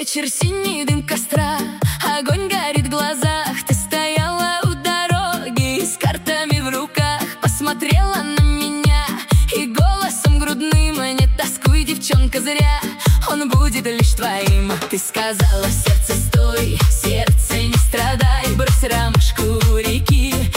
вечер, синий дым костра, огонь горит в глазах. Ты стояла у дороги с картами в руках, посмотрела на меня и голосом грудным: не тоскуй, девчонка, зря, он будет лишь твоим. Ты сказала: сердце, стой, сердце, не страдай, брось рамочку у реки.